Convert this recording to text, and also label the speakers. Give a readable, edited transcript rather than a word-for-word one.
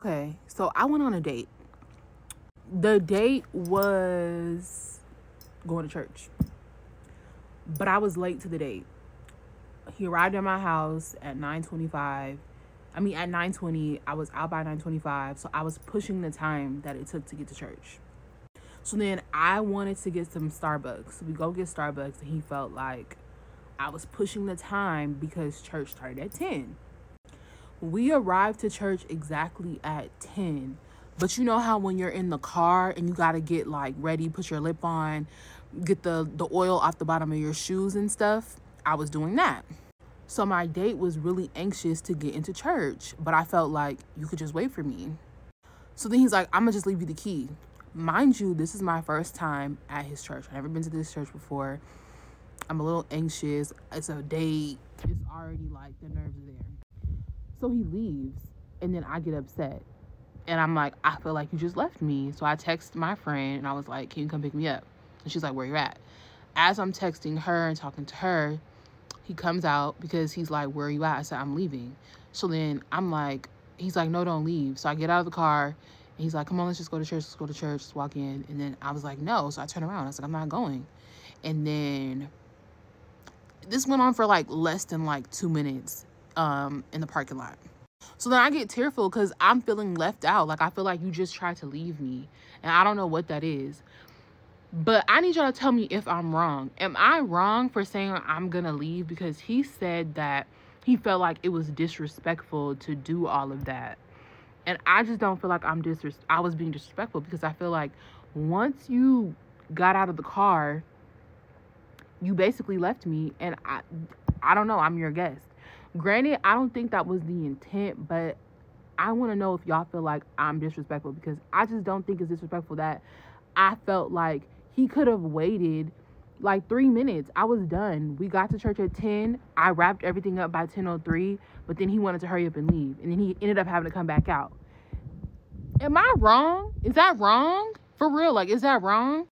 Speaker 1: Okay, so I went on a date. The date was going to church, but I was late to the date. He arrived at my house at 9:25. I mean, at 9:20. I was out by 9:25, so I was pushing the time that it took to get to church. So then I wanted to get some Starbucks. So we go get Starbucks, and he felt like I was pushing the time because church started at 10. We arrived to church exactly at 10. But you know how when you're in the car and you got to get like ready, put your lip on, get the oil off the bottom of your shoes and stuff? I was doing that. So my date was really anxious to get into church, but I felt like you could just wait for me. So then he's like, I'm going to just leave you the key. Mind you, this is my first time at his church. I've never been to this church before. I'm a little anxious. It's a date. It's already like the nerves are there. So he leaves, and then I get upset. And I'm like, I feel like you just left me. So I text my friend, and I was like, can you come pick me up? And she's like, where you at? As I'm texting her and talking to her, he comes out because he's like, where are you at? I said, I'm leaving. So then I'm like, he's like, no, don't leave. So I get out of the car, and he's like, come on, let's just go to church. Let's go to church. Let's walk in. And then I was like, no. So I turn around. I was like, I'm not going. And then this went on for like less than like 2 minutes in the parking lot. So then I get tearful because I'm feeling left out. Like, I feel like you just tried to leave me. And I don't know what that is. But I need y'all to tell me if I'm wrong. Am I wrong for saying I'm going to leave? Because he said that he felt like it was disrespectful to do all of that. And I just don't feel like I was being disrespectful, because I feel like once you got out of the car, you basically left me. And I don't know. I'm your guest. Granted, I don't think that was the intent, but I want to know if y'all feel like I'm disrespectful, because I just don't think it's disrespectful that I felt like he could have waited like 3 minutes. I was done. We got to church at 10. I wrapped everything up by 10:03, but then he wanted to hurry up and leave. And then he ended up having to come back out. Am I wrong? Is that wrong? For real, like, is that wrong?